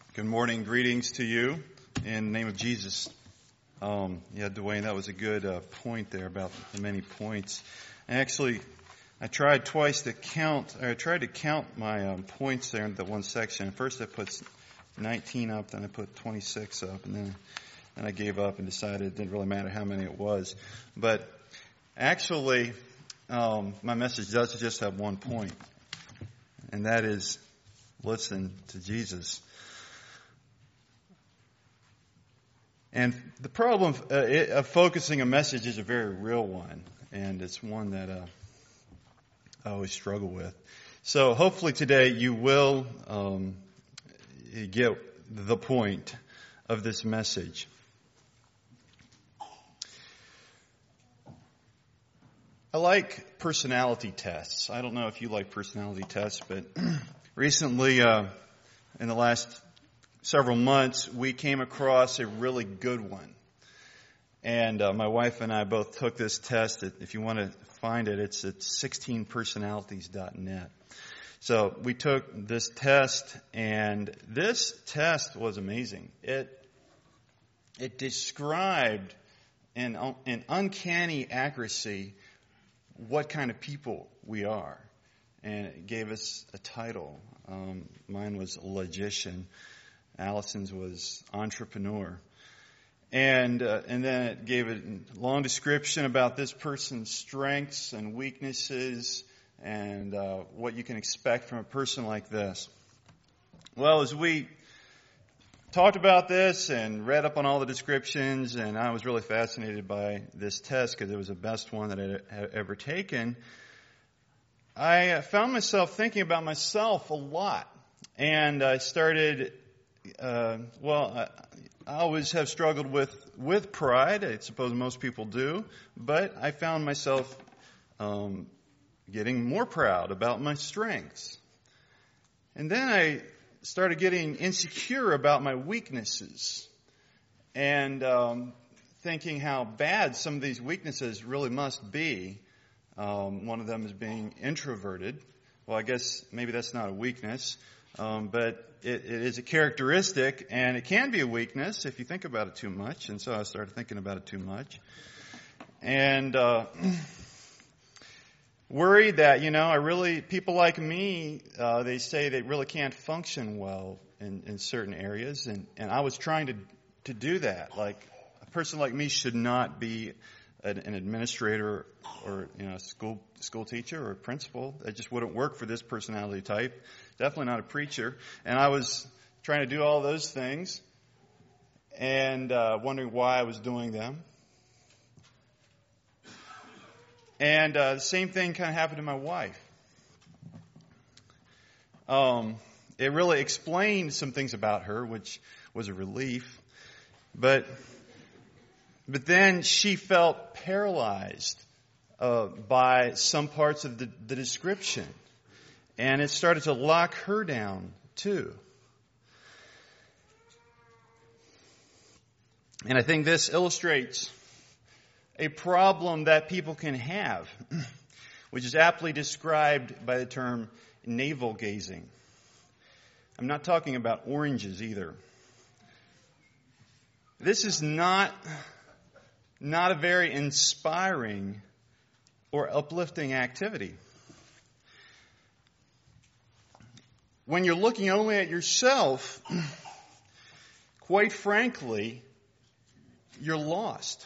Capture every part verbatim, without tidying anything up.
Good morning. Greetings to you in the name of Jesus. Um, yeah, Dwayne, that was a good uh, point there about the many points. And actually, I tried twice to count, or I tried to count my um, points there in that one section. First I put nineteen up, then I put twenty-six up, and then, then I gave up and decided it didn't really matter how many it was. But actually, um, my message does just have one point, and that is listen to Jesus. And the problem of, uh, it, of focusing a message is a very real one, and it's one that uh, I always struggle with. So hopefully today you will um, get the point of this message. I like personality tests. I don't know if you like personality tests, but recently, uh, in the last several months, we came across a really good one. And uh, my wife and I both took this test. If you want to find it, it's at sixteen personalities dot net. So we took this test, and this test was amazing. It it described in, in uncanny accuracy what kind of people we are. And it gave us a title. Um, mine was logician. Allison's was entrepreneur. And uh, and then it gave a long description about this person's strengths and weaknesses and uh, what you can expect from a person like this. Well, as we talked about this and read up on all the descriptions, and I was really fascinated by this test because it was the best one that I had ever taken, I found myself thinking about myself a lot. And I started... Uh, well, I, I always have struggled with, with pride. I suppose most people do. But I found myself um, getting more proud about my strengths. And then I started getting insecure about my weaknesses. And um, thinking how bad some of these weaknesses really must be. Um, one of them is being introverted. Well, I guess maybe that's not a weakness. Um, but it, it is a characteristic, and it can be a weakness if you think about it too much. And so I started thinking about it too much. And uh, worried that, you know, I really, people like me, uh, they say they really can't function well in, in certain areas. And, and I was trying to, to do that. Like, a person like me should not be an, an administrator or, you know, a school, school teacher or a principal. That just wouldn't work for this personality type. Definitely not a preacher. And I was trying to do all those things and uh, wondering why I was doing them. And uh, the same thing kind of happened to my wife. Um, it really explained some things about her, which was a relief. But but then she felt paralyzed uh, by some parts of the, the description. And it started to lock her down, too. And I think this illustrates a problem that people can have, which is aptly described by the term navel gazing. I'm not talking about oranges either. This is not, not a very inspiring or uplifting activity. When you're looking only at yourself, quite frankly, you're lost.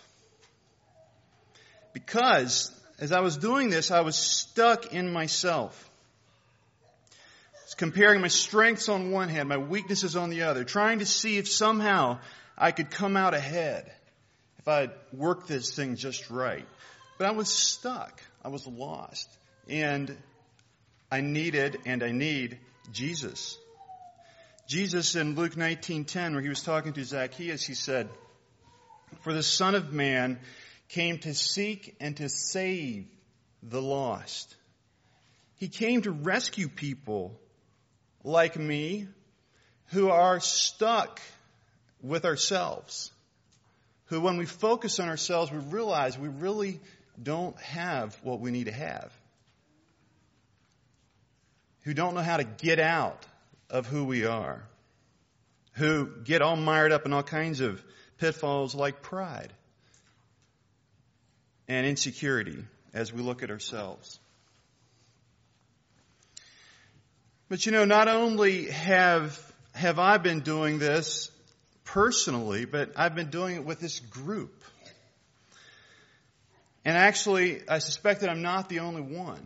Because as I was doing this, I was stuck in myself. I was comparing my strengths on one hand, my weaknesses on the other, trying to see if somehow I could come out ahead, if I worked this thing just right. But I was stuck. I was lost. And I needed, and I need, Jesus. Jesus in Luke nineteen ten, where he was talking to Zacchaeus, he said, "For the Son of Man came to seek and to save the lost." He came to rescue people like me who are stuck with ourselves. Who, when we focus on ourselves, we realize we really don't have what we need to have. Who don't know how to get out of who we are. who get all mired up in all kinds of pitfalls like pride and insecurity as we look at ourselves. But you know, not only have have I been doing this personally, but I've been doing it with this group. And actually, I suspect that I'm not the only one.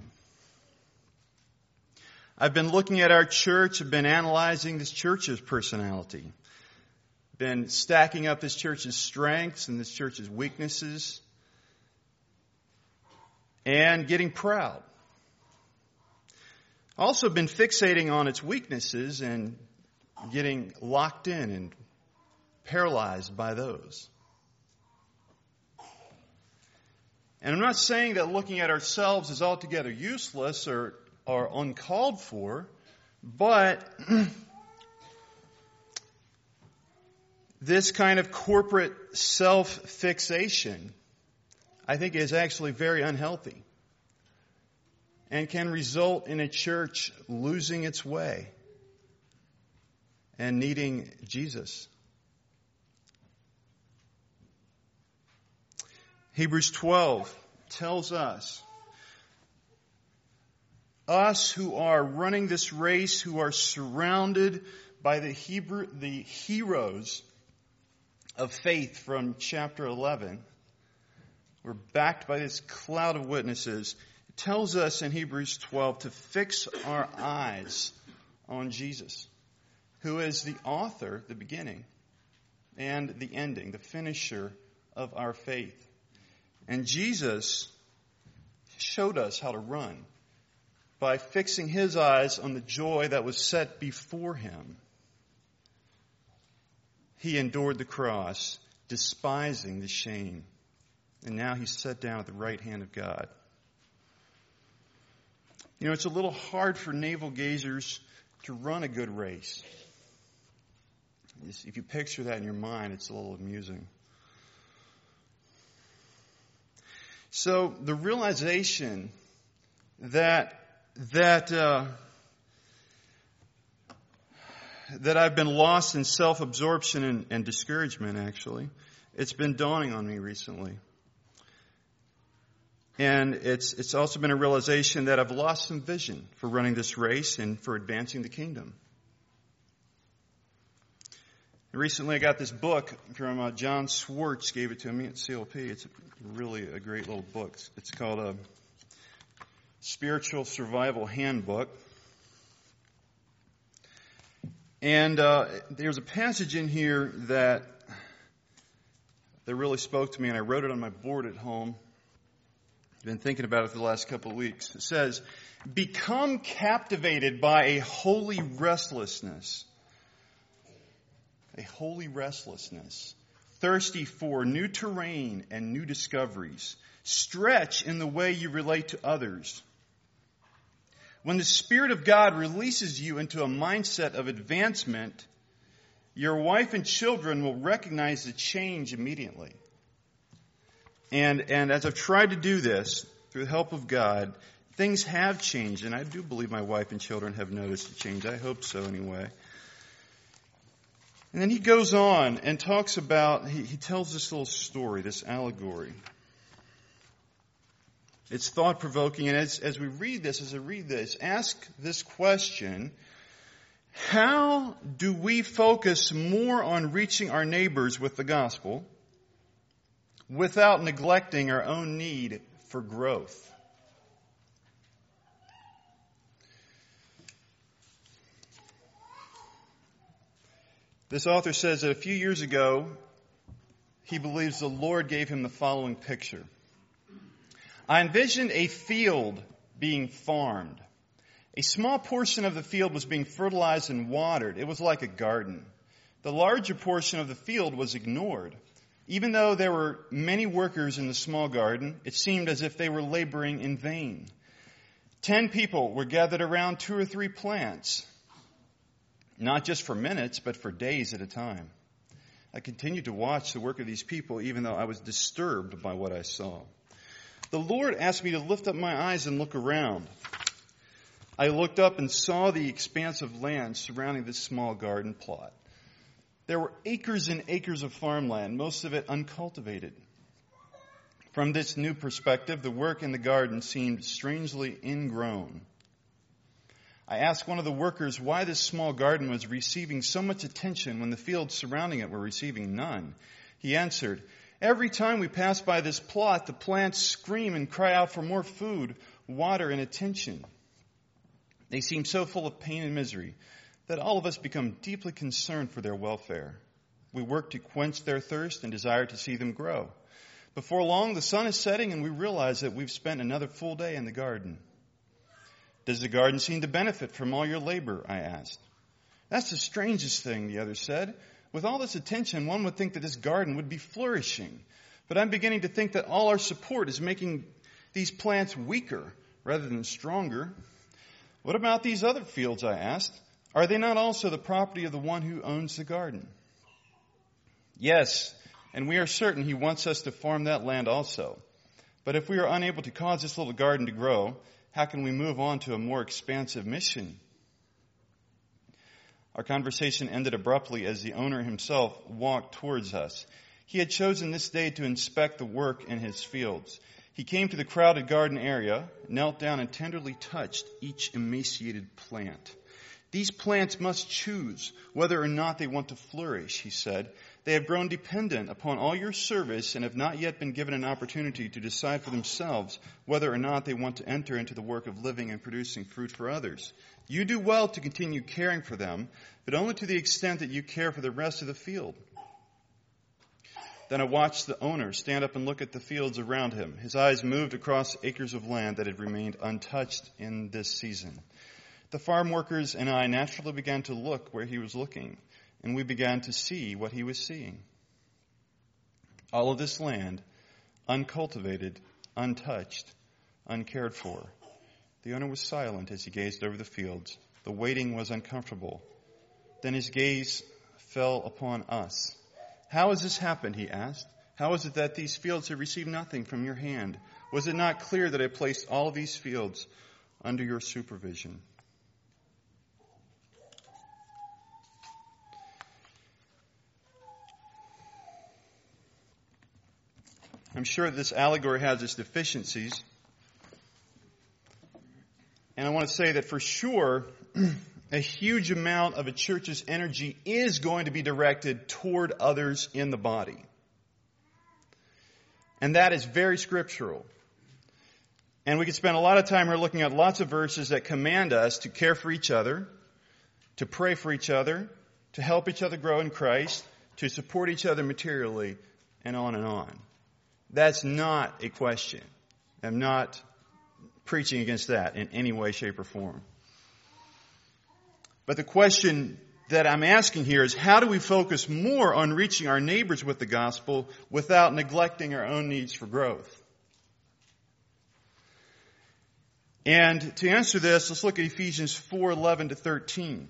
I've been looking at our church, I've been analyzing this church's personality, been stacking up this church's strengths and this church's weaknesses, and getting proud. Also been fixating on its weaknesses and getting locked in and paralyzed by those. And I'm not saying that looking at ourselves is altogether useless or, or uncalled for, but this kind of corporate self-fixation, I think, is actually very unhealthy and can result in a church losing its way and needing Jesus. Hebrews twelve tells us, us who are running this race, who are surrounded by the Hebrew, the heroes of faith from chapter eleven, we're backed by this cloud of witnesses. It tells us in Hebrews twelve to fix our eyes on Jesus, who is the author, the beginning, and the ending, the finisher of our faith. And Jesus showed us how to run by fixing his eyes on the joy that was set before him. He endured the cross, despising the shame. And now he's set down at the right hand of God. You know, it's a little hard for navel gazers to run a good race. If you picture that in your mind, it's a little amusing. So the realization that that uh, that I've been lost in self-absorption and, and discouragement, actually, it's been dawning on me recently. And it's it's also been a realization that I've lost some vision for running this race and for advancing the kingdom. Recently I got this book from uh, John Swartz, gave it to me at C L P. It's really a great little book. It's called a Spiritual Survival Handbook. And uh, there's a passage in here that that really spoke to me, and I wrote it on my board at home. I've been thinking about it for the last couple of weeks. It says, "Become captivated by a holy restlessness." A holy restlessness, thirsty for new terrain and new discoveries. Stretch in the way you relate to others. When the Spirit of God releases you into a mindset of advancement, your wife and children will recognize the change immediately. And, and as I've tried to do this, through the help of God, things have changed. And I do believe my wife and children have noticed a change. I hope so anyway. And then he goes on and talks about, he, he tells this little story, this allegory. It's thought-provoking, and as, as we read this, as I read this, ask this question: how do we focus more on reaching our neighbors with the gospel without neglecting our own need for growth? This author says that a few years ago, he believes the Lord gave him the following picture. I envisioned a field being farmed. A small portion of the field was being fertilized and watered. It was like a garden. The larger portion of the field was ignored. Even though there were many workers in the small garden, it seemed as if they were laboring in vain. Ten people were gathered around two or three plants. Not just for minutes, but for days at a time. I continued to watch the work of these people, even though I was disturbed by what I saw. The Lord asked me to lift up my eyes and look around. I looked up and saw the expanse of land surrounding this small garden plot. There were acres and acres of farmland, most of it uncultivated. From this new perspective, the work in the garden seemed strangely ingrown. I asked one of the workers why this small garden was receiving so much attention when the fields surrounding it were receiving none. He answered, "Every time we pass by this plot, the plants scream and cry out for more food, water, and attention. They seem so full of pain and misery that all of us become deeply concerned for their welfare. We work to quench their thirst and desire to see them grow. Before long, the sun is setting and we realize that we've spent another full day in the garden." "Does the garden seem to benefit from all your labor?" I asked. "That's the strangest thing," the other said. "With all this attention, one would think that this garden would be flourishing. But I'm beginning to think that all our support is making these plants weaker rather than stronger." "What about these other fields?" I asked. "Are they not also the property of the one who owns the garden?" "Yes, and we are certain he wants us to farm that land also. But if we are unable to cause this little garden to grow, how can we move on to a more expansive mission?" Our conversation ended abruptly as the owner himself walked towards us. He had chosen this day to inspect the work in his fields. He came to the crowded garden area, knelt down, and tenderly touched each emaciated plant. "These plants must choose whether or not they want to flourish," he said. "They have grown dependent upon all your service and have not yet been given an opportunity to decide for themselves whether or not they want to enter into the work of living and producing fruit for others. You do well to continue caring for them, but only to the extent that you care for the rest of the field." Then I watched the owner stand up and look at the fields around him. His eyes moved across acres of land that had remained untouched in this season. The farm workers and I naturally began to look where he was looking, and we began to see what he was seeing. All of this land, uncultivated, untouched, uncared for. The owner was silent as he gazed over the fields. The waiting was uncomfortable. Then his gaze fell upon us. "How has this happened?" he asked. "How is it that these fields have received nothing from your hand? Was it not clear that I placed all of these fields under your supervision?" I'm sure this allegory has its deficiencies. And I want to say that for sure, a huge amount of a church's energy is going to be directed toward others in the body. And that is very scriptural. And we could spend a lot of time here looking at lots of verses that command us to care for each other, to pray for each other, to help each other grow in Christ, to support each other materially, and on and on. That's not a question. I'm not preaching against that in any way, shape, or form. But the question that I'm asking here is, how do we focus more on reaching our neighbors with the gospel without neglecting our own needs for growth? And to answer this, let's look at Ephesians four eleven to thirteen.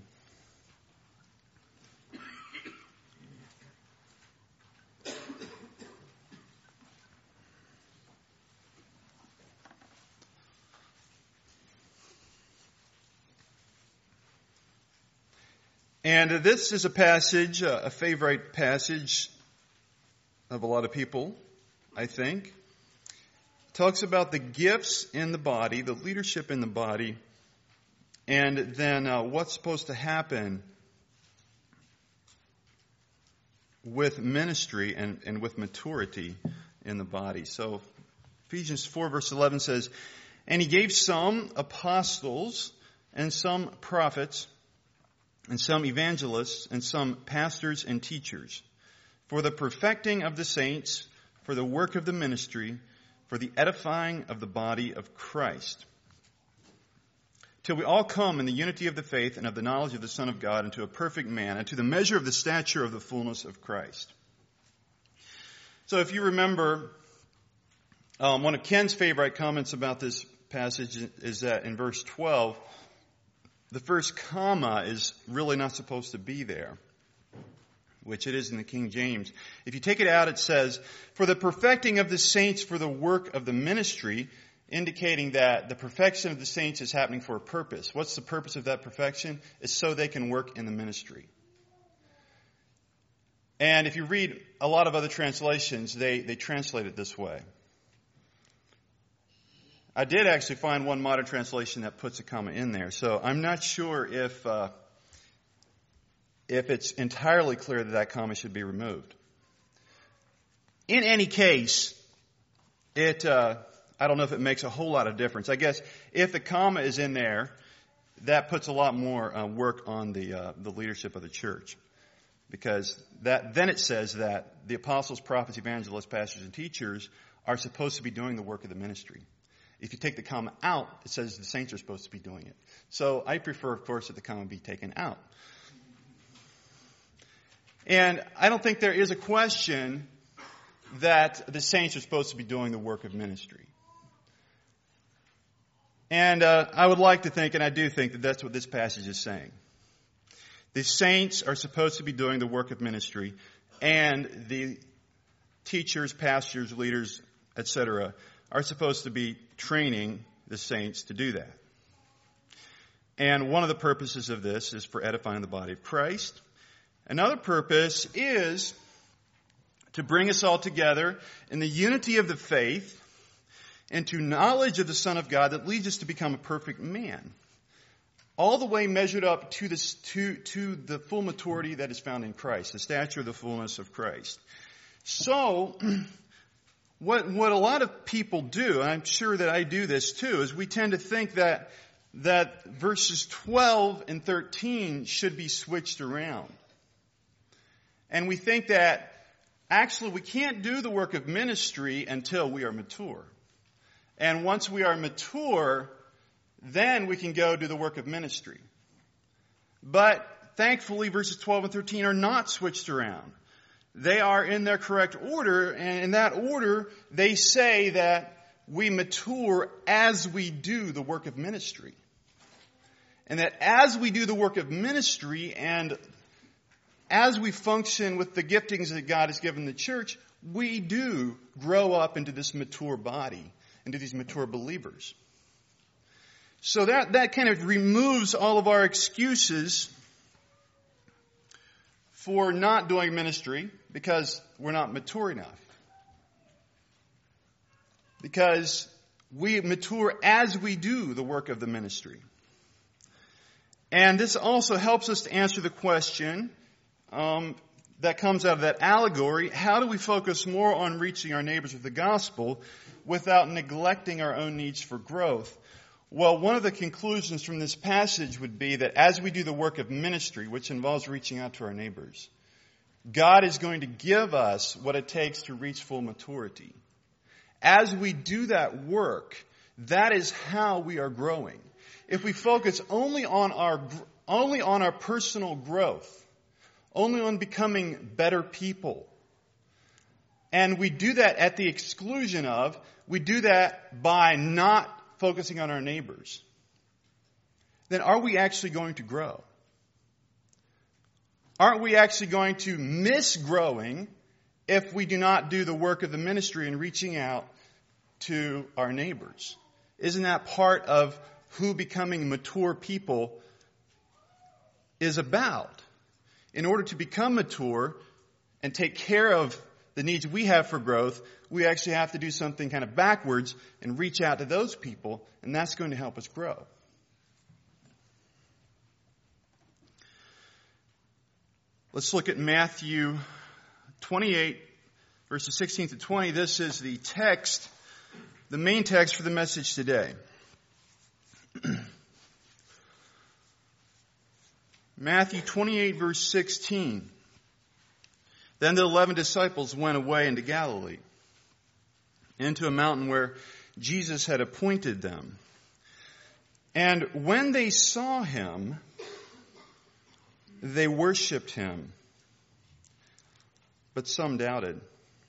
And this is a passage, a favorite passage of a lot of people, I think. It talks about the gifts in the body, the leadership in the body, and then uh, what's supposed to happen with ministry and, and with maturity in the body. So Ephesians four verse eleven says, "And he gave some apostles and some prophets, and some evangelists, and some pastors and teachers, for the perfecting of the saints, for the work of the ministry, for the edifying of the body of Christ, till we all come in the unity of the faith and of the knowledge of the Son of God, into a perfect man, and to the measure of the stature of the fullness of Christ." So if you remember, um, one of Ken's favorite comments about this passage is that in verse twelve, the first comma is really not supposed to be there, which it is in the King James. If you take it out, it says, "For the perfecting of the saints, for the work of the ministry," indicating that the perfection of the saints is happening for a purpose. What's the purpose of that perfection? It's so they can work in the ministry. And if you read a lot of other translations, they, they translate it this way. I did actually find one modern translation that puts a comma in there. So I'm not sure if uh, if it's entirely clear that that comma should be removed. In any case, it uh, I don't know if it makes a whole lot of difference. I guess if the comma is in there, that puts a lot more uh, work on the uh, the leadership of the church, because that then it says that the apostles, prophets, evangelists, pastors, and teachers are supposed to be doing the work of the ministry. If you take the comma out, it says the saints are supposed to be doing it. So I prefer, of course, that the comma be taken out. And I don't think there is a question that the saints are supposed to be doing the work of ministry. And uh, I would like to think, and I do think, that that's what this passage is saying. The saints are supposed to be doing the work of ministry, and the teachers, pastors, leaders, et cetera, are supposed to be training the saints to do that. And one of the purposes of this is for edifying the body of Christ. Another purpose is to bring us all together in the unity of the faith into knowledge of the Son of God that leads us to become a perfect man, all the way measured up to, this, to, to the full maturity that is found in Christ, the stature of the fullness of Christ. So, what, what a lot of people do, and I'm sure that I do this too, is we tend to think that, that verses twelve and thirteen should be switched around. And we think that actually we can't do the work of ministry until we are mature. And once we are mature, then we can go do the work of ministry. But thankfully, verses twelve and thirteen are not switched around. They are in their correct order, and in that order, they say that we mature as we do the work of ministry. And that as we do the work of ministry, and as we function with the giftings that God has given the church, we do grow up into this mature body, into these mature believers. So that, that kind of removes all of our excuses for not doing ministry because we're not mature enough. Because we mature as we do the work of the ministry. And this also helps us to answer the question um, that comes out of that allegory: how do we focus more on reaching our neighbors with the gospel without neglecting our own needs for growth? Well, one of the conclusions from this passage would be that as we do the work of ministry, which involves reaching out to our neighbors, God is going to give us what it takes to reach full maturity. As we do that work, that is how we are growing. If we focus only on our, only on our personal growth, only on becoming better people, and we do that at the exclusion of, we do that by not focusing on our neighbors, then are we actually going to grow? Aren't we actually going to miss growing if we do not do the work of the ministry and reaching out to our neighbors? Isn't that part of who becoming mature people is about? In order to become mature and take care of the needs we have for growth, we actually have to do something kind of backwards and reach out to those people, and that's going to help us grow. Let's look at Matthew twenty-eight, verses sixteen to twenty. This is the text, the main text for the message today. Matthew twenty-eight, verse sixteen. Then the eleven disciples went away into Galilee, into a mountain where Jesus had appointed them. And when they saw him, they worshipped him, but some doubted.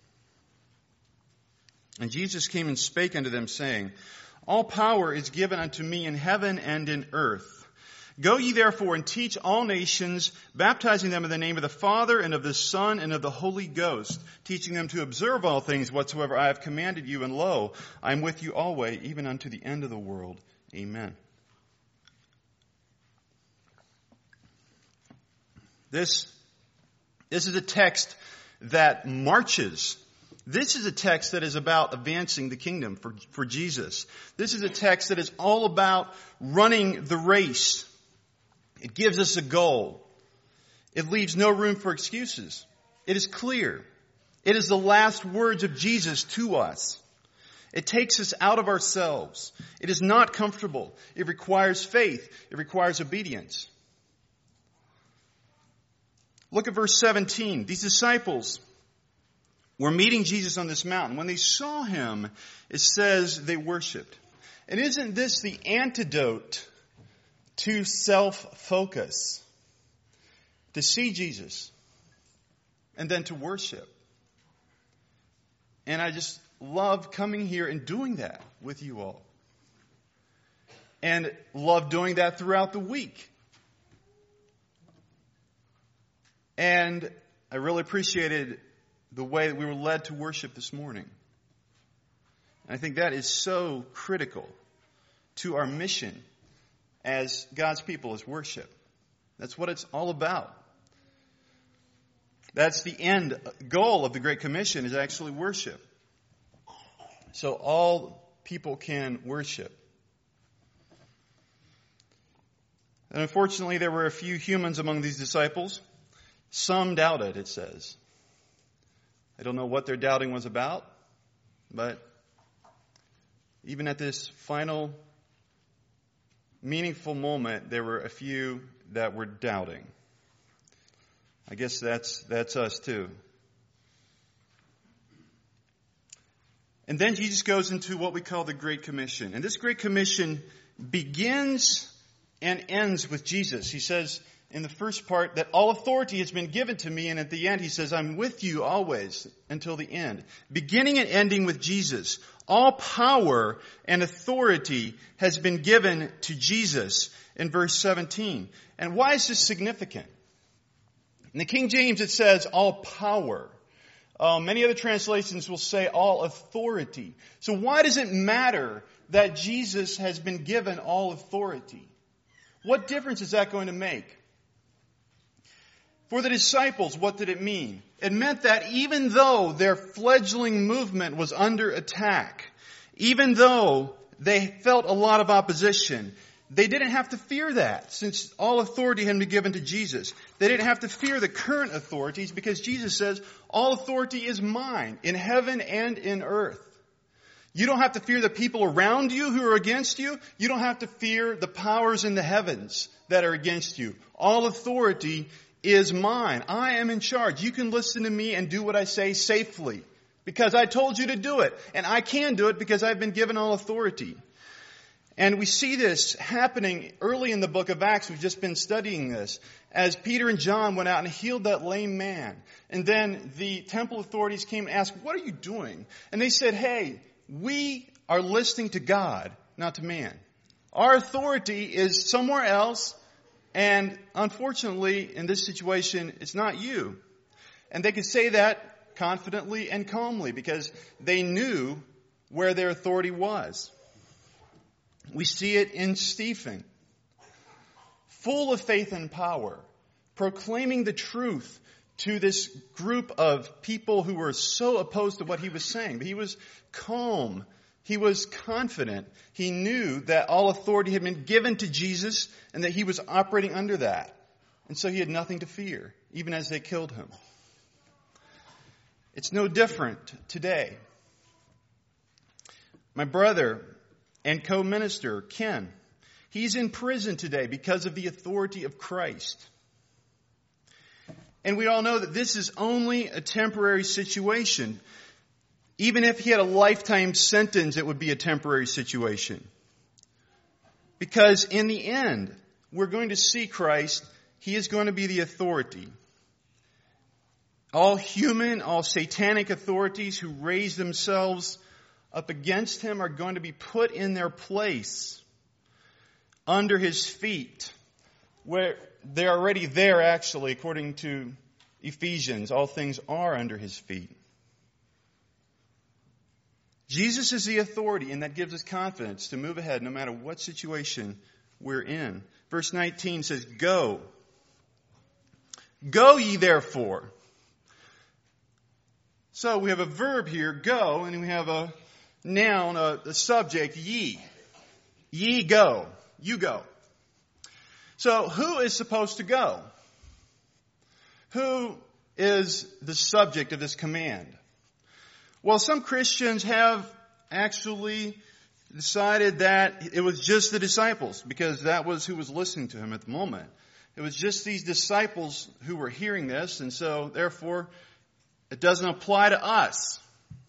And Jesus came and spake unto them, saying, All power is given unto me in heaven and in earth. Go ye therefore and teach all nations, baptizing them in the name of the Father and of the Son and of the Holy Ghost, teaching them to observe all things whatsoever I have commanded you. And lo, I am with you always, even unto the end of the world. Amen. This This is a text that marches. This is a text that is about advancing the kingdom for, for Jesus. This is a text that is all about running the race. It gives us a goal. It leaves no room for excuses. It is clear. It is the last words of Jesus to us. It takes us out of ourselves. It is not comfortable. It requires faith. It requires obedience. Look at verse seventeen. These disciples were meeting Jesus on this mountain. When they saw him, it says they worshiped. And isn't this the antidote to self-focus? To see Jesus and then to worship. And I just love coming here and doing that with you all. And love doing that throughout the week. And I really appreciated the way that we were led to worship this morning. And I think that is so critical to our mission as God's people, as worship. That's what it's all about. That's the end goal of the Great Commission, is actually worship. So all people can worship. And unfortunately, there were a few humans among these disciples. Some doubted, it says. I don't know what their doubting was about, but even at this final meaningful moment, there were a few that were doubting. I guess that's that's us too. And then Jesus goes into what we call the Great Commission. And this Great Commission begins and ends with Jesus. He says in the first part that all authority has been given to me. And at the end he says, I'm with you always until the end. Beginning and ending with Jesus. All power and authority has been given to Jesus in verse seventeen. And why is this significant? In the King James it says all power. Uh, many other translations will say all authority. So why does it matter that Jesus has been given all authority? What difference is that going to make? For the disciples, what did it mean? It meant that even though their fledgling movement was under attack, even though they felt a lot of opposition, they didn't have to fear that, since all authority had been given to Jesus. They didn't have to fear the current authorities, because Jesus says, all authority is mine, in heaven and in earth. You don't have to fear the people around you who are against you. You don't have to fear the powers in the heavens that are against you. All authority is mine. I am in charge. You can listen to me and do what I say safely, because I told you to do it. And I can do it because I've been given all authority. And we see this happening early in the book of Acts. We've just been studying this. As Peter and John went out and healed that lame man. And then the temple authorities came and asked, what are you doing? And they said, hey, we are listening to God, not to man. Our authority is somewhere else. And unfortunately, in this situation, it's not you. And they could say that confidently and calmly because they knew where their authority was. We see it in Stephen, full of faith and power, proclaiming the truth to this group of people who were so opposed to what he was saying. But he was calm. He was confident. He knew that all authority had been given to Jesus and that he was operating under that. And so he had nothing to fear, even as they killed him. It's no different today. My brother and co-minister, Ken, he's in prison today because of the authority of Christ. And we all know that this is only a temporary situation. Even if he had a lifetime sentence, it would be a temporary situation. Because in the end, we're going to see Christ. He is going to be the authority. All human, all satanic authorities who raise themselves up against him are going to be put in their place under his feet, where they're already there, actually, according to Ephesians. All things are under his feet. Jesus is the authority, and that gives us confidence to move ahead no matter what situation we're in. Verse nineteen says, Go. Go ye therefore. So we have a verb here, go, and we have a noun, a, a subject, ye. Ye go. You go. So who is supposed to go? Who is the subject of this command? Well, some Christians have actually decided that it was just the disciples, because that was who was listening to him at the moment. It was just these disciples who were hearing this, and so therefore it doesn't apply to us.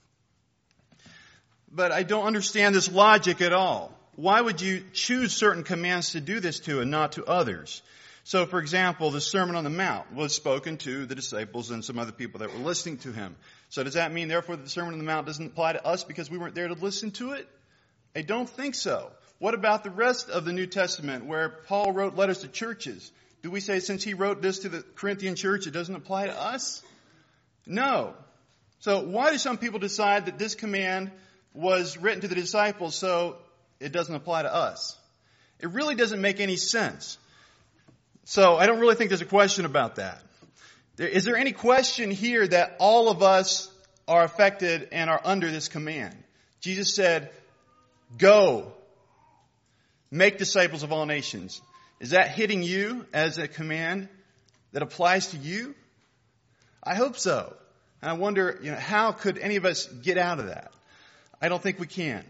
But I don't understand this logic at all. Why would you choose certain commands to do this to and not to others? So, for example, the Sermon on the Mount was spoken to the disciples and some other people that were listening to him. So does that mean, therefore, that the Sermon on the Mount doesn't apply to us because we weren't there to listen to it? I don't think so. What about the rest of the New Testament where Paul wrote letters to churches? Do we say since he wrote this to the Corinthian church, it doesn't apply to us? No. So why do some people decide that this command was written to the disciples so it doesn't apply to us? It really doesn't make any sense. So I don't really think there's a question about that. Is there any question here that all of us are affected and are under this command? Jesus said, go, make disciples of all nations. Is that hitting you as a command that applies to you? I hope so. And I wonder, you know, how could any of us get out of that? I don't think we can.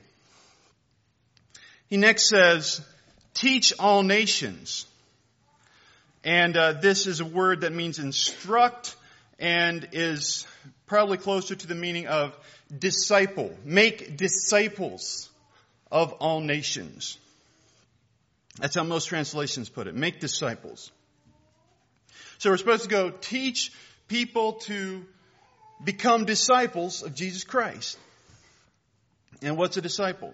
He next says, teach all nations. And uh, this is a word that means instruct and is probably closer to the meaning of disciple. Make disciples of all nations. That's how most translations put it. Make disciples. So we're supposed to go teach people to become disciples of Jesus Christ. And what's a disciple?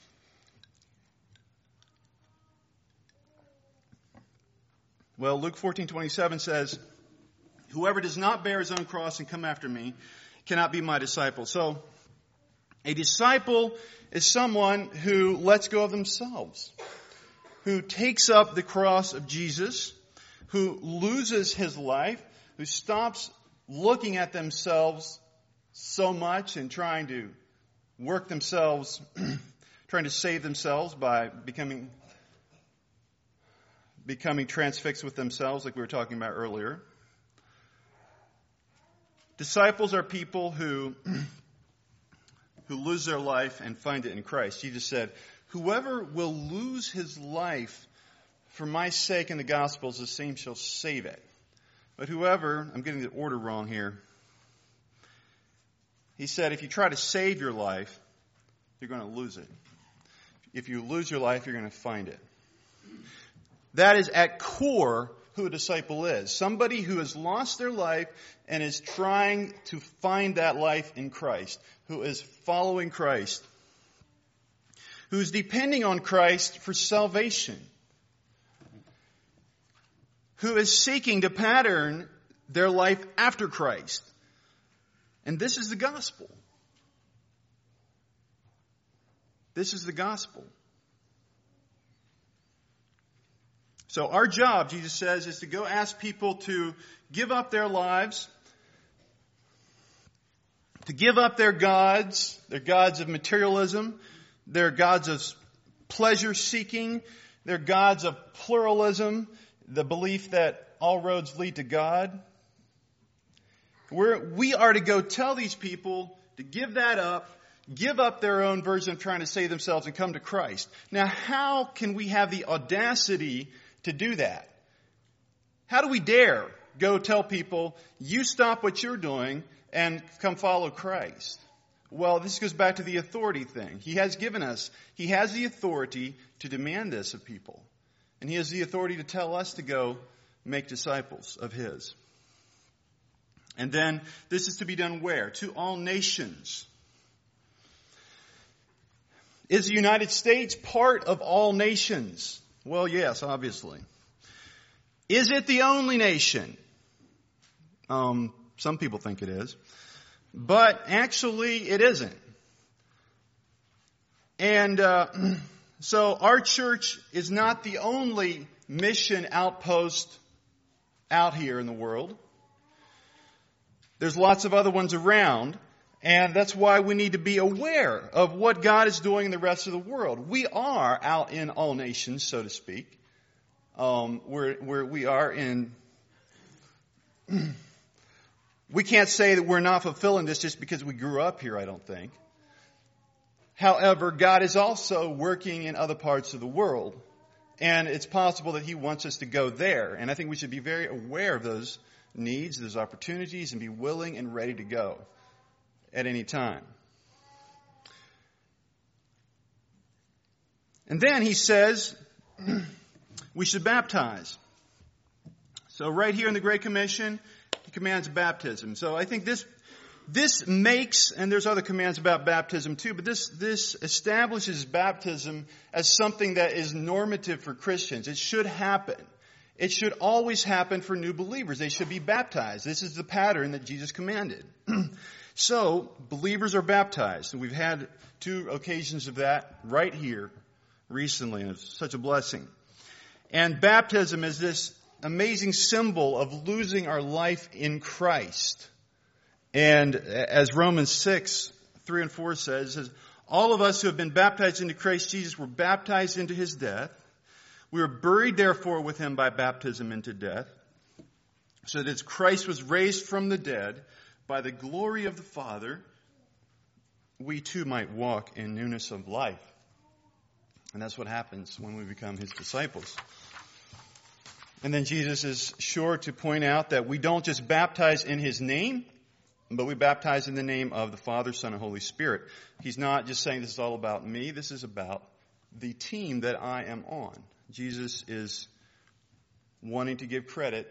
Well, Luke fourteen twenty-seven says, whoever does not bear his own cross and come after me cannot be my disciple. So, a disciple is someone who lets go of themselves, who takes up the cross of Jesus, who loses his life, who stops looking at themselves so much and trying to work themselves, trying to save themselves by becoming becoming transfixed with themselves, like we were talking about earlier. Disciples are people who who lose their life and find it in Christ. Jesus said, whoever will lose his life for my sake in the Gospels, the same shall save it. But whoever, I'm getting the order wrong here, he said, if you try to save your life, you're going to lose it. If you lose your life, you're going to find it. That is at core who a disciple is. Somebody who has lost their life and is trying to find that life in Christ. Who is following Christ. Who is depending on Christ for salvation. Who is seeking to pattern their life after Christ. And this is the gospel. This is the gospel. So our job, Jesus says, is to go ask people to give up their lives, to give up their gods, their gods of materialism, their gods of pleasure seeking, their gods of pluralism, the belief that all roads lead to God. We're, we are to go tell these people to give that up, give up their own version of trying to save themselves and come to Christ. Now, how can we have the audacity to do that? How do we dare go tell people, you stop what you're doing and come follow Christ? Well, this goes back to the authority thing. He has given us, He has the authority to demand this of people. And He has the authority to tell us to go make disciples of His. And then, this is to be done where? To all nations. Is the United States part of all nations? Well, yes, obviously. Is it the only nation? Um, some people think it is. But actually, it isn't. And uh, so our church is not the only mission outpost out here in the world. There's lots of other ones around. And that's why we need to be aware of what God is doing in the rest of the world. We are out in all nations, so to speak. Um, where, where we are in... We can't say that we're not fulfilling this just because we grew up here, I don't think. However, God is also working in other parts of the world. And it's possible that He wants us to go there. And I think we should be very aware of those needs, those opportunities, and be willing and ready to go at any time. And then He says we should baptize. So right here in the Great Commission, He commands baptism. So I think this this makes, and there's other commands about baptism too, but this this establishes baptism as something that is normative for Christians. It should happen. It should always happen for new believers. They should be baptized. This is the pattern that Jesus commanded. So, believers are baptized. And we've had two occasions of that right here recently, and it's such a blessing. And baptism is this amazing symbol of losing our life in Christ. And as Romans six, three and four says, says, all of us who have been baptized into Christ Jesus were baptized into His death. We were buried, therefore, with Him by baptism into death, so that as Christ was raised from the dead by the glory of the Father, we too might walk in newness of life. And that's what happens when we become His disciples. And then Jesus is sure to point out that we don't just baptize in His name, but we baptize in the name of the Father, Son, and Holy Spirit. He's not just saying this is all about me. This is about the team that I am on. Jesus is wanting to give credit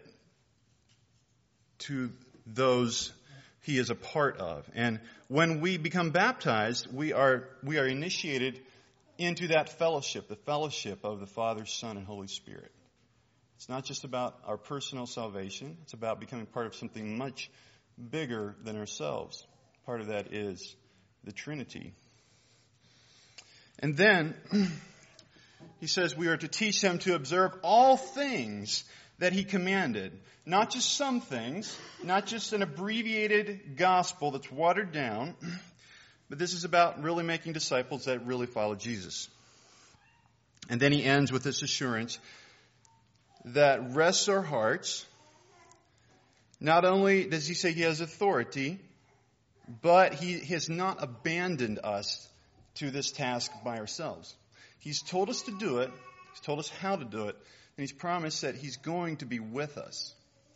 to those He is a part of. And when we become baptized, we are we are initiated into that fellowship, the fellowship of the Father, Son, and Holy Spirit. It's not just about our personal salvation. It's about becoming part of something much bigger than ourselves. Part of that is the Trinity. And then He says we are to teach them to observe all things that He commanded. Not just some things, not just an abbreviated gospel that's watered down, but this is about really making disciples that really follow Jesus. And then He ends with this assurance that rests our hearts. Not only does He say He has authority, but He has not abandoned us to this task by ourselves. He's told us to do it. He's told us how to do it. And He's promised that He's going to be with us.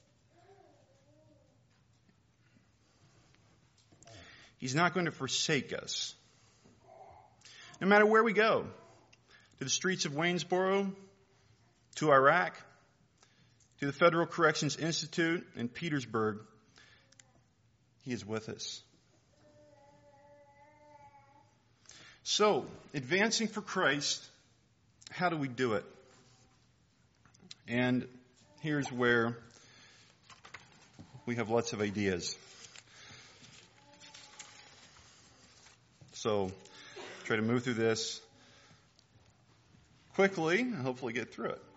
He's not going to forsake us. No matter where we go, to the streets of Waynesboro, to Iraq, to the Federal Corrections Institute in Petersburg, He is with us. So, advancing for Christ, how do we do it? And here's where we have lots of ideas. So, try to move through this quickly and hopefully get through it.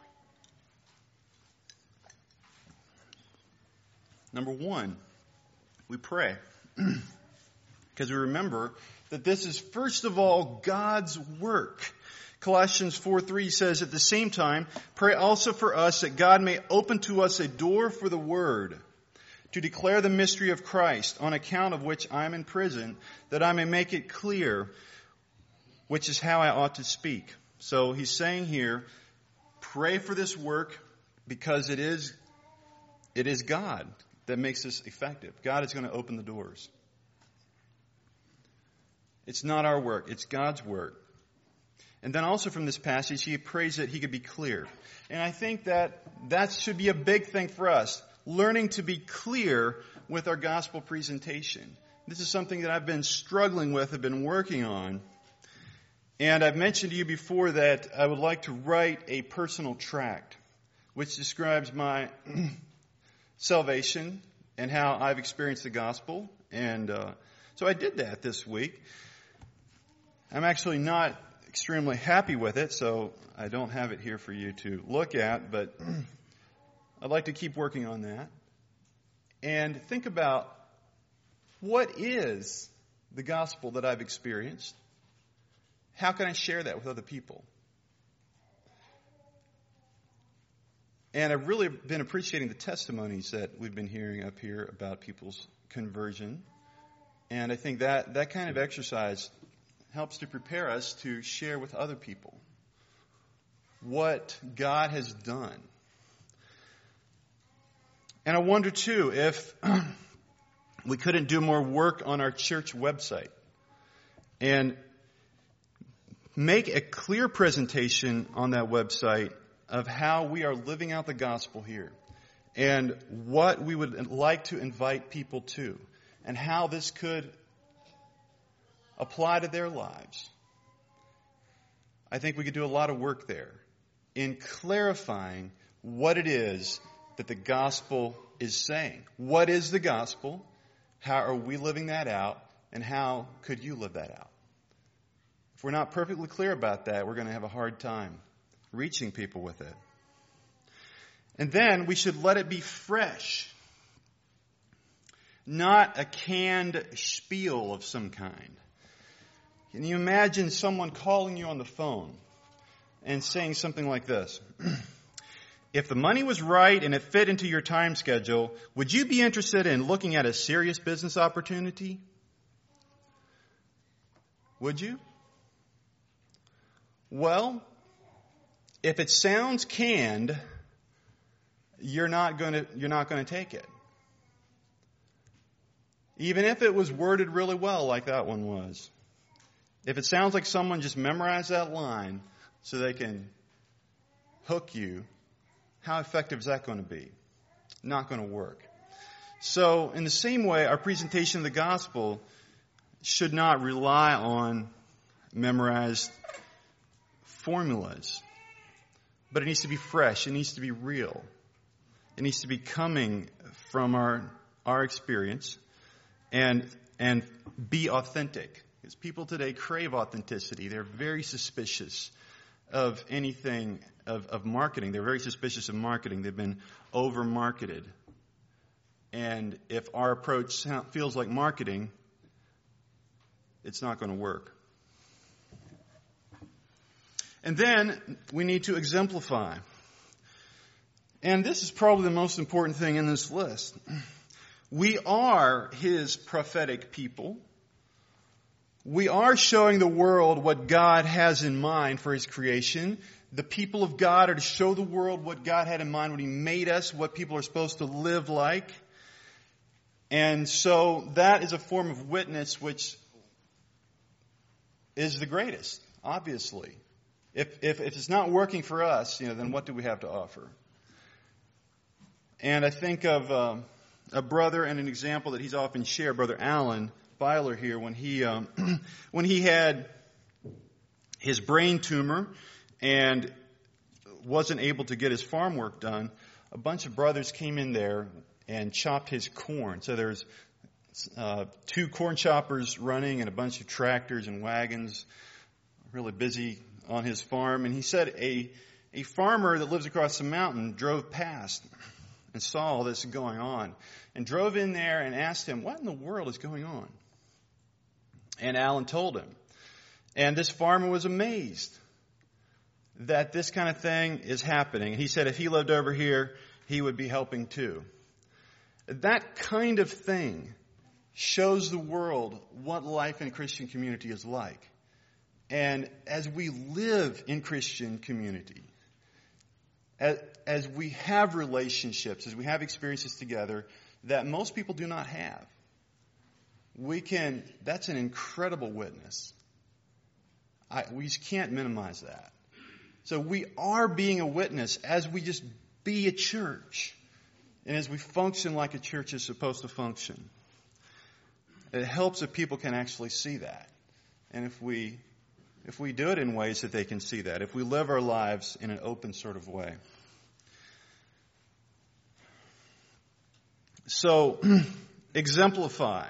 Number one, we pray. Because we remember that this is first of all God's work. Colossians four three says, at the same time, pray also for us that God may open to us a door for the word, to declare the mystery of Christ, on account of which I am in prison, that I may make it clear, which is how I ought to speak. So he's saying here, pray for this work because it is, it is God that makes this effective. God is going to open the doors. It's not our work. It's God's work. And then also from this passage, he prays that he could be clear. And I think that that should be a big thing for us, learning to be clear with our gospel presentation. This is something that I've been struggling with, I've been working on. And I've mentioned to you before that I would like to write a personal tract, which describes my salvation and how I've experienced the gospel. And uh, so I did that this week. I'm actually not extremely happy with it, so I don't have it here for you to look at, but I'd like to keep working on that. And think about what is the gospel that I've experienced, how can I share that with other people? And I've really been appreciating the testimonies that we've been hearing up here about people's conversion. And I think that that kind of exercise helps to prepare us to share with other people what God has done. And I wonder, too, if we couldn't do more work on our church website and make a clear presentation on that website of how we are living out the gospel here and what we would like to invite people to and how this could apply to their lives. I think we could do a lot of work there in clarifying what it is that the gospel is saying. What is the gospel? How are we living that out? And how could you live that out? If we're not perfectly clear about that, we're going to have a hard time reaching people with it. And then we should let it be fresh, not a canned spiel of some kind. Can you imagine someone calling you on the phone and saying something like this? If the money was right and it fit into your time schedule, would you be interested in looking at a serious business opportunity? Would you? Well, if it sounds canned, you're not going to you're not going to take it. Even if it was worded really well like that one was. If it sounds like someone just memorized that line so they can hook you, how effective is that going to be? Not going to work. So in the same way, our presentation of the gospel should not rely on memorized formulas. But it needs to be fresh. It needs to be real. It needs to be coming from our our experience and and be authentic. Because people today crave authenticity. They're very suspicious of anything of, of marketing. They're very suspicious of marketing. They've been over-marketed. And if our approach feels like marketing, it's not going to work. And then we need to exemplify. And this is probably the most important thing in this list. We are His prophetic people. We are showing the world what God has in mind for His creation. The people of God are to show the world what God had in mind when He made us, what people are supposed to live like. And so that is a form of witness which is the greatest, obviously. If, if, if it's not working for us, you know, then what do we have to offer? And I think of um, a brother and an example that he's often shared, Brother Alan Byler here, when he um, when he had his brain tumor and wasn't able to get his farm work done. A bunch of brothers came in there and chopped his corn. So there's uh, two corn choppers running and a bunch of tractors and wagons, really busy on his farm. And he said a a farmer that lives across the mountain drove past and saw all this going on and drove in there and asked him, what in the world is going on? And Alan told him. And this farmer was amazed that this kind of thing is happening. He said if he lived over here, he would be helping too. That kind of thing shows the world what life in a Christian community is like. And as we live in Christian community, as, as we have relationships, as we have experiences together that most people do not have, we can, that's an incredible witness. I, we just can't minimize that. So we are being a witness as we just be a church and as we function like a church is supposed to function. It helps if people can actually see that. And if we if we do it in ways that they can see that, if we live our lives in an open sort of way. So, exemplify.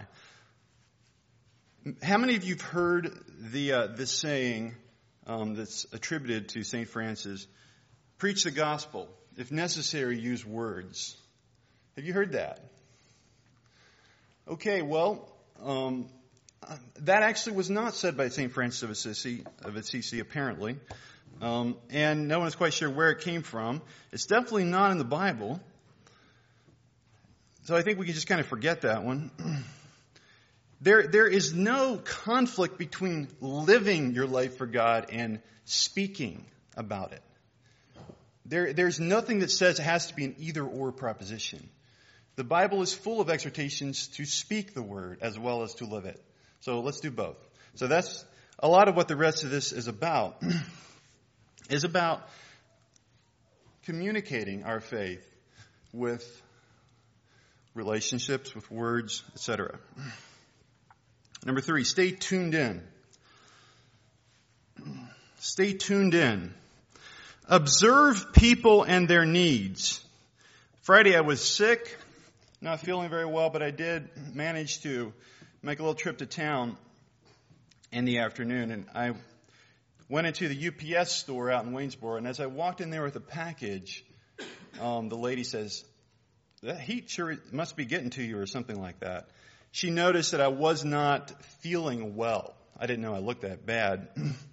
How many of you have heard the uh, this saying um, that's attributed to Saint Francis? Preach the gospel. If necessary, use words. Have you heard that? Okay, well, um, Uh, that actually was not said by Saint Francis of Assisi, of Assisi apparently. Um, and no one is quite sure where it came from. It's definitely not in the Bible. So I think we can just kind of forget that one. There, there is no conflict between living your life for God and speaking about it. There, there's nothing that says it has to be an either-or proposition. The Bible is full of exhortations to speak the word as well as to live it. So let's do both. So that's a lot of what the rest of this is about. Is about communicating our faith with relationships, with words, et cetera. Number three, stay tuned in. Stay tuned in. Observe people and their needs. Friday I was sick, not feeling very well, but I did manage to make a little trip to town in the afternoon, and I went into the U P S store out in Waynesboro, and as I walked in there with a package, um, the lady says, "That heat sure must be getting to you," or something like that. She noticed that I was not feeling well. I didn't know I looked that bad.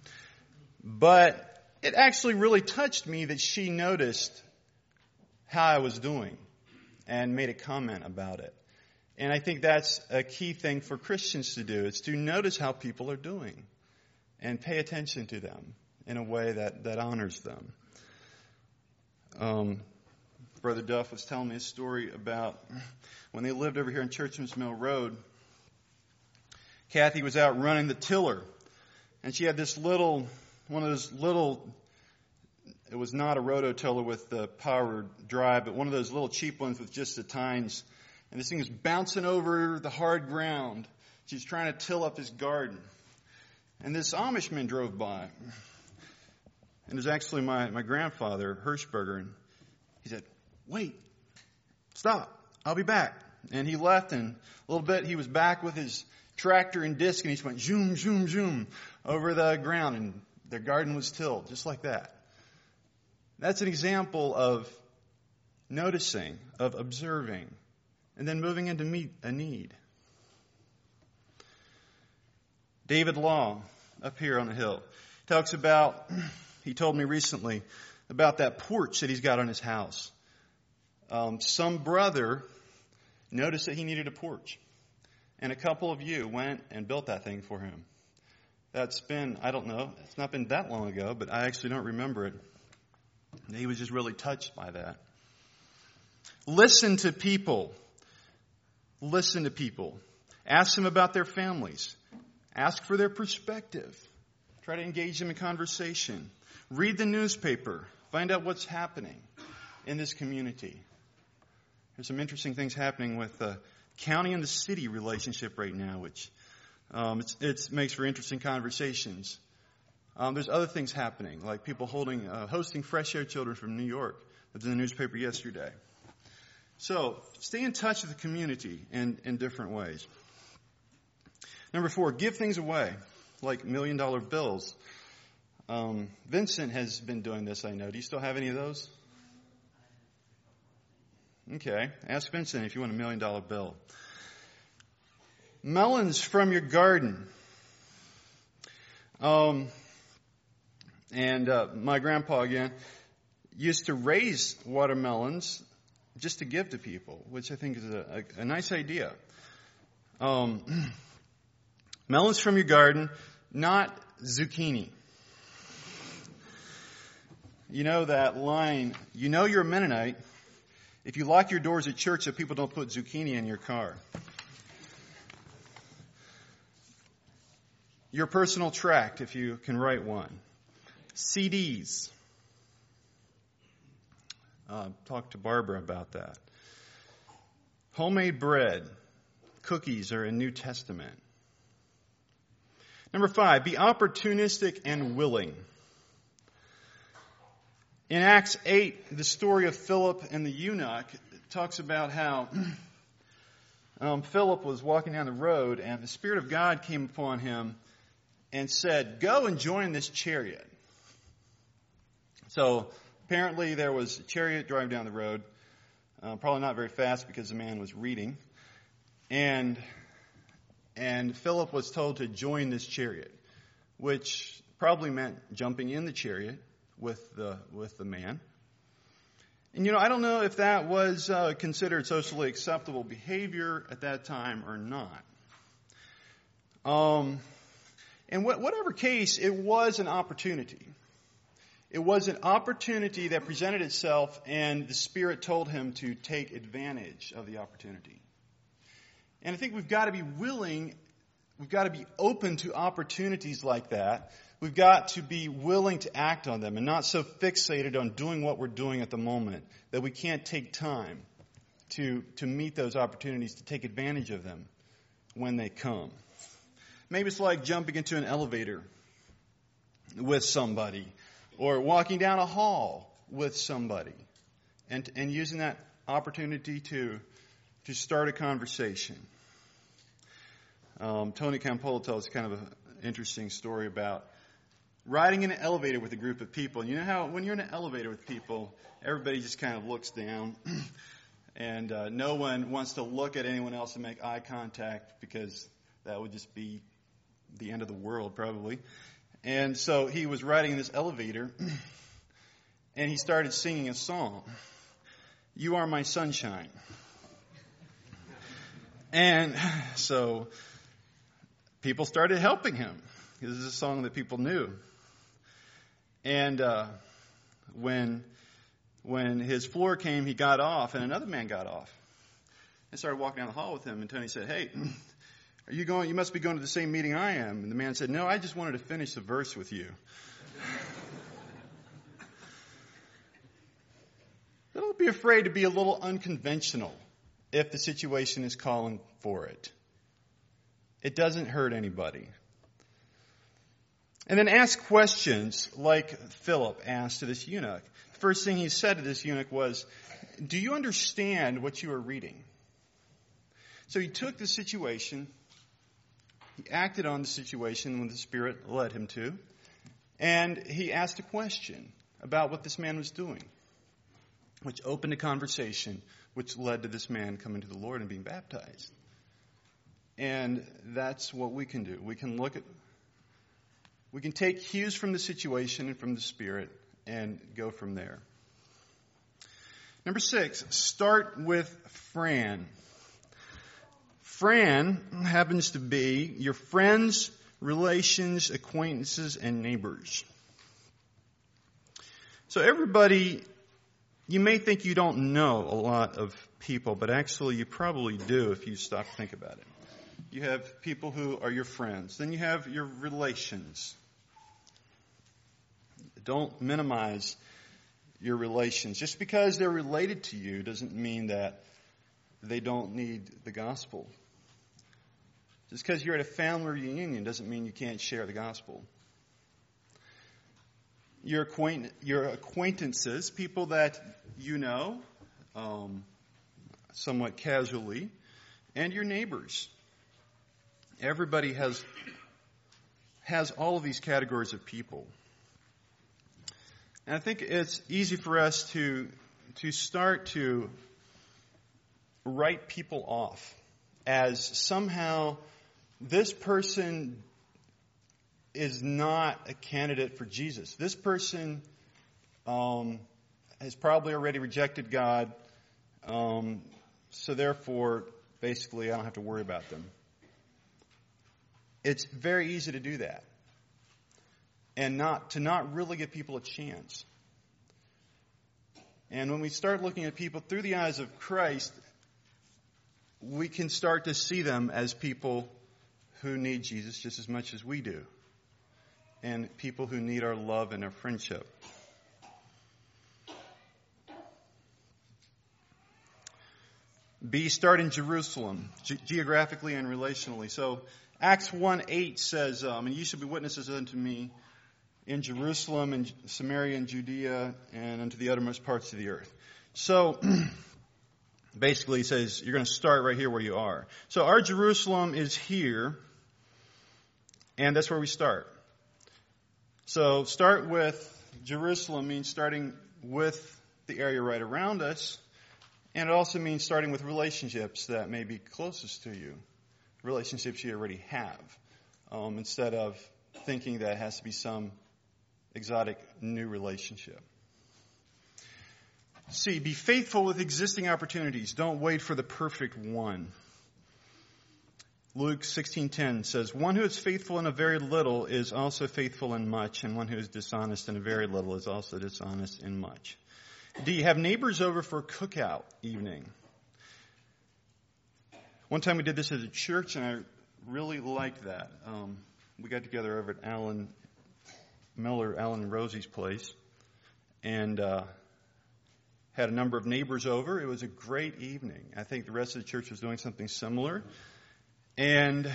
But it actually really touched me that she noticed how I was doing and made a comment about it. And I think that's a key thing for Christians to do, is to notice how people are doing and pay attention to them in a way that, that honors them. Um, Brother Duff was telling me a story about when they lived over here in Churchman's Mill Road. Kathy was out running the tiller, and she had this little, one of those little, it was not a rototiller with the power drive, but one of those little cheap ones with just the tines. And this thing was bouncing over the hard ground. She's trying to till up his garden. And this Amishman drove by. And it was actually my, my grandfather, Hirschberger. And he said, "Wait, stop, I'll be back." And he left, and a little bit he was back with his tractor and disc, and he just went zoom, zoom, zoom over the ground, and their garden was tilled, just like that. That's an example of noticing, of observing, and then moving into meet a need. David Law, up here on the hill, talks about, he told me recently, about that porch that he's got on his house. Um, some brother noticed that he needed a porch. And a couple of you went and built that thing for him. That's been, I don't know, it's not been that long ago, but I actually don't remember it. He was just really touched by that. Listen to people. Listen to people. Ask them about their families. Ask for their perspective. Try to engage them in conversation. Read the newspaper. Find out what's happening in this community. There's some interesting things happening with the county and the city relationship right now, which um, it's, it's makes for interesting conversations. Um, there's other things happening, like people holding, uh, hosting Fresh Air Children from New York. That's in the newspaper yesterday. So stay in touch with the community in, in different ways. Number four, give things away, like million dollar bills. Um, Vincent has been doing this, I know. Do you still have any of those? Okay. Ask Vincent if you want a million dollar bill. Melons from your garden. Um, and uh, my grandpa, again, used to raise watermelons just to give to people, which I think is a, a, a nice idea. Um, melons from your garden, not zucchini. You know that line, you know you're a Mennonite if you lock your doors at church so people don't put zucchini in your car. Your personal tract, if you can write one. C Ds. Uh, talk to Barbara about that. Homemade bread. Cookies are in New Testament. Number five, be opportunistic and willing. In Acts eight, the story of Philip and the eunuch talks about how um, Philip was walking down the road and the Spirit of God came upon him and said, "Go and join this chariot." So apparently there was a chariot driving down the road, uh, probably not very fast because the man was reading. And And Philip was told to join this chariot, which probably meant jumping in the chariot with the with the man. And, you know, I don't know if that was uh, considered socially acceptable behavior at that time or not. Um, in wh- whatever case, it was an opportunity. It was an opportunity that presented itself, and the Spirit told him to take advantage of the opportunity. And I think we've got to be willing, we've got to be open to opportunities like that. We've got to be willing to act on them and not so fixated on doing what we're doing at the moment that we can't take time to, to meet those opportunities, to take advantage of them when they come. Maybe it's like jumping into an elevator with somebody or walking down a hall with somebody and, and using that opportunity to, to start a conversation. Um, Tony Campolo tells kind of an interesting story about riding in an elevator with a group of people. And you know how when you're in an elevator with people, everybody just kind of looks down. and uh, no one wants to look at anyone else and make eye contact because that would just be the end of the world probably. And so he was riding in this elevator and he started singing a song. You Are My Sunshine. And so people started helping him. This is a song that people knew. And uh, when when his floor came, he got off, and another man got off and started walking down the hall with him. And Tony said, "Hey, are you going? You must be going to the same meeting I am." And the man said, "No, I just wanted to finish the verse with you." Don't be afraid to be a little unconventional if the situation is calling for it. It doesn't hurt anybody. And then ask questions like Philip asked to this eunuch. The first thing he said to this eunuch was, "Do you understand what you are reading?" So he took the situation, he acted on the situation when the Spirit led him to, and he asked a question about what this man was doing, which opened a conversation which led to this man coming to the Lord and being baptized. And that's what we can do. We can look at We can take cues from the situation and from the Spirit and go from there. Number six, start with Fran. Fran happens to be your friends, relations, acquaintances, and neighbors. So everybody, you may think you don't know a lot of people, but actually you probably do if you stop to think about it. You have people who are your friends. Then you have your relations. Don't minimize your relations. Just because they're related to you doesn't mean that they don't need the gospel. Just because you're at a family reunion doesn't mean you can't share the gospel. Your acquaint- your acquaintances, people that you know um, somewhat casually, and your neighbors. Everybody has has all of these categories of people. And I think it's easy for us to to start to write people off as somehow this person is not a candidate for Jesus. This person um, has probably already rejected God, um, so therefore, basically, I don't have to worry about them. It's very easy to do that. And not to not really give people a chance. And when we start looking at people through the eyes of Christ, we can start to see them as people who need Jesus just as much as we do. And people who need our love and our friendship. B, start in Jerusalem, ge- geographically and relationally. So Acts one eight says, um, and you shall be witnesses unto me in Jerusalem and Samaria and Judea and unto the uttermost parts of the earth. So basically he says you're going to start right here where you are. So our Jerusalem is here, and that's where we start. So start with Jerusalem means starting with the area right around us, and it also means starting with relationships that may be closest to you relationships you already have, um, instead of thinking that it has to be some exotic new relationship. C, be faithful with existing opportunities. Don't wait for the perfect one. Luke sixteen ten says, one who is faithful in a very little is also faithful in much, and one who is dishonest in a very little is also dishonest in much. D, have neighbors over for a cookout evening. One time we did this as a church, and I really liked that. Um, we got together over at Alan Miller, Alan and Rosie's place, and uh, had a number of neighbors over. It was a great evening. I think the rest of the church was doing something similar. And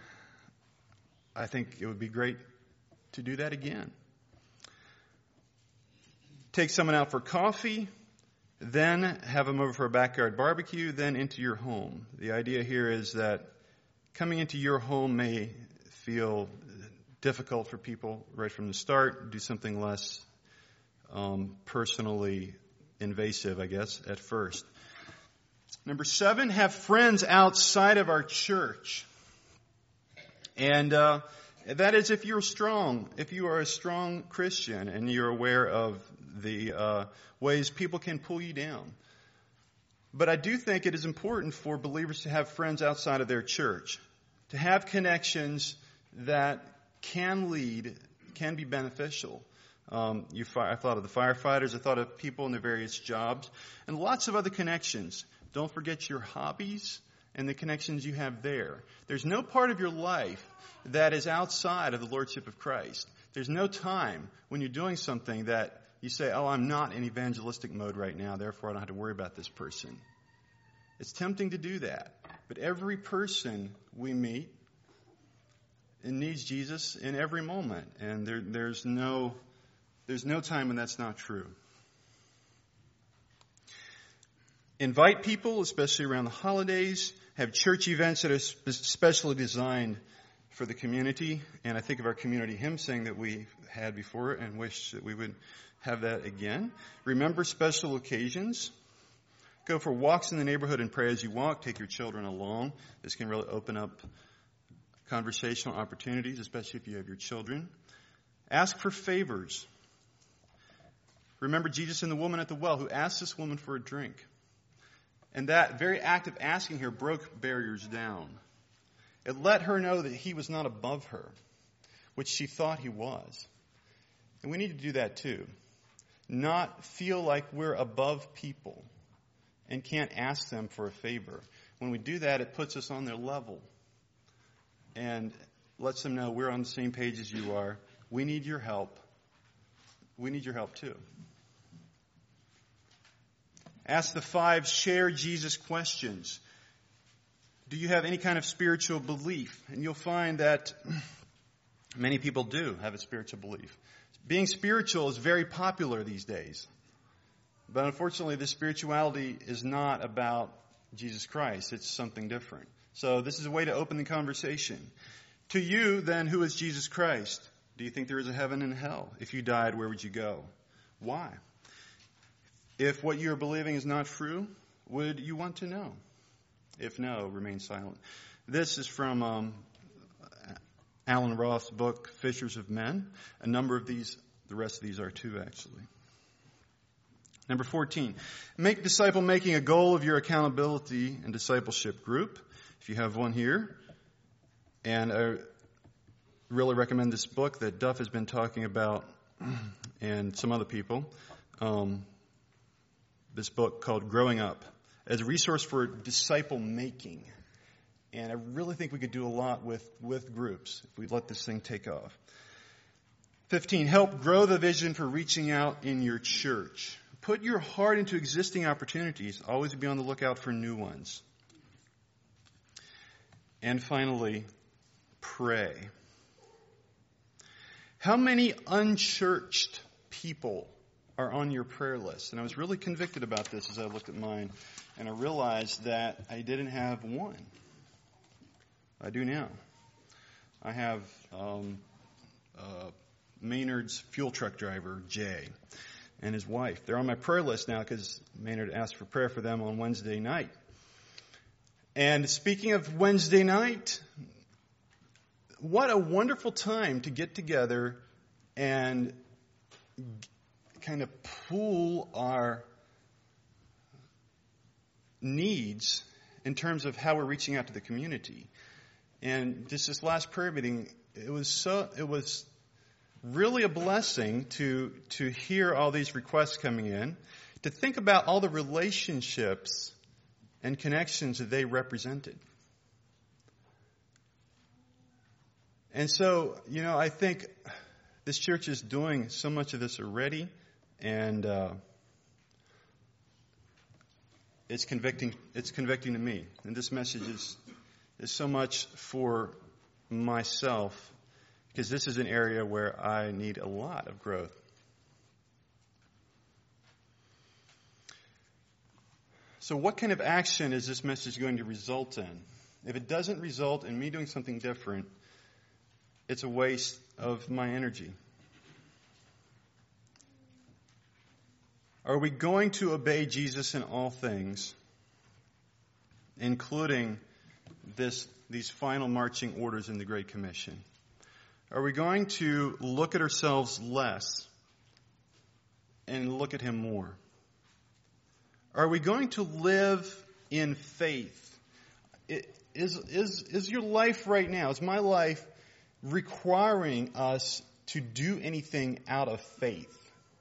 I think it would be great to do that again. Take someone out for coffee, then have them over for a backyard barbecue, then into your home. The idea here is that coming into your home may feel difficult for people right from the start. Do something less um, personally invasive, I guess, at first. Number seven, have friends outside of our church. And uh, that is if you're strong, if you are a strong Christian and you're aware of the uh, ways people can pull you down. But I do think it is important for believers to have friends outside of their church, to have connections that can lead, can be beneficial. Um, you, I thought of the firefighters, I thought of people in their various jobs, and lots of other connections. Don't forget your hobbies and the connections you have there. There's no part of your life that is outside of the Lordship of Christ. There's no time when you're doing something that you say, oh, I'm not in evangelistic mode right now, therefore I don't have to worry about this person. It's tempting to do that. But every person we meet needs Jesus in every moment. And there, there's no, there's no time when that's not true. Invite people, especially around the holidays. Have church events that are specially designed for the community. And I think of our community hymn sing that we had before and wish that we would have that again. Remember special occasions. Go for walks in the neighborhood and pray as you walk. Take your children along. This can really open up conversational opportunities, especially if you have your children. Ask for favors. Remember Jesus and the woman at the well who asked this woman for a drink. And that very act of asking her broke barriers down. It let her know that he was not above her, which she thought he was. And we need to do that too. Not feel like we're above people and can't ask them for a favor. When we do that, it puts us on their level and lets them know we're on the same page as you are. We need your help. We need your help too. Ask the five share Jesus questions. Do you have any kind of spiritual belief? And you'll find that many people do have a spiritual belief. Being spiritual is very popular these days. But unfortunately, this spirituality is not about Jesus Christ. It's something different. So this is a way to open the conversation. To you, then, who is Jesus Christ? Do you think there is a heaven and hell? If you died, where would you go? Why? If what you are believing is not true, would you want to know? If no, remain silent. This is from um, Alan Roth's book, Fishers of Men. A number of these, the rest of these are too, actually. Number fourteen, make disciple making a goal of your accountability and discipleship group. If you have one here. And I really recommend this book that Duff has been talking about and some other people. Um, this book called Growing Up as a resource for disciple making. And I really think we could do a lot with, with groups if we let this thing take off. fifteen, help grow the vision for reaching out in your church. Put your heart into existing opportunities. Always be on the lookout for new ones. And finally, pray. How many unchurched people are on your prayer list? And I was really convicted about this as I looked at mine. And I realized that I didn't have one. I do now. I have um, uh, Maynard's fuel truck driver, Jay, and his wife. They're on my prayer list now because Maynard asked for prayer for them on Wednesday night. And speaking of Wednesday night, what a wonderful time to get together and kind of pool our needs in terms of how we're reaching out to the community. And just this last prayer meeting, it was so it was really a blessing to to hear all these requests coming in, to think about all the relationships and connections that they represented. And so, you know, I think this church is doing so much of this already, and uh, it's convicting. It's convicting to me, and this message is is so much for myself, because this is an area where I need a lot of growth. So what kind of action is this message going to result in? If it doesn't result in me doing something different, it's a waste of my energy. Are we going to obey Jesus in all things, including this these final marching orders in the Great Commission? Are we going to look at ourselves less and look at Him more? Are we going to live in faith? Is, is, is your life right now, is my life requiring us to do anything out of faith?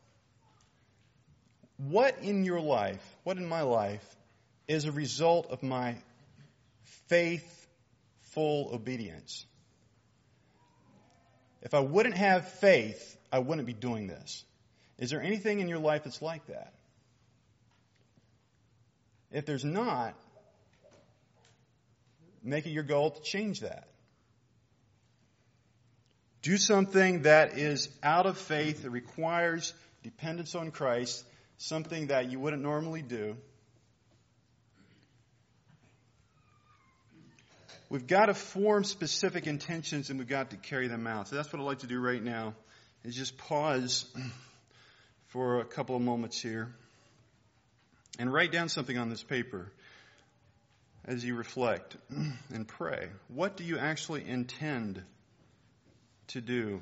What in your life, what in my life, is a result of my faithful obedience? If I wouldn't have faith, I wouldn't be doing this. Is there anything in your life that's like that? If there's not, make it your goal to change that. Do something that is out of faith, that requires dependence on Christ, something that you wouldn't normally do. We've got to form specific intentions, and we've got to carry them out. So that's what I'd like to do right now, is just pause for a couple of moments here and write down something on this paper as you reflect and pray. What do you actually intend to do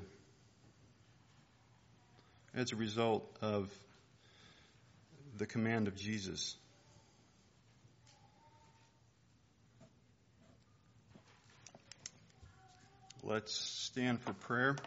as a result of the command of Jesus? Let's stand for prayer.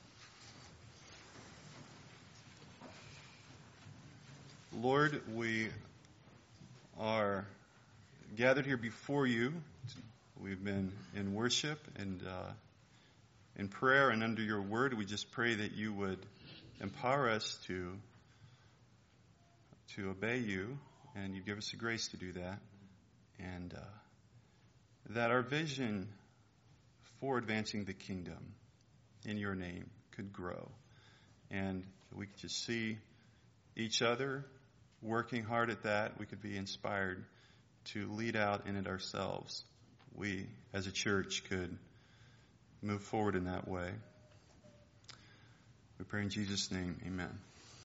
Lord, we are gathered here before you. We've been in worship and uh, in prayer and under your word. We just pray that you would empower us to to obey you, and you give us the grace to do that, and uh, that our vision for advancing the kingdom in your name could grow, and we could just see each other working hard at that. We could be inspired to lead out in it ourselves. We, as a church, could move forward in that way. We pray in Jesus' name, amen.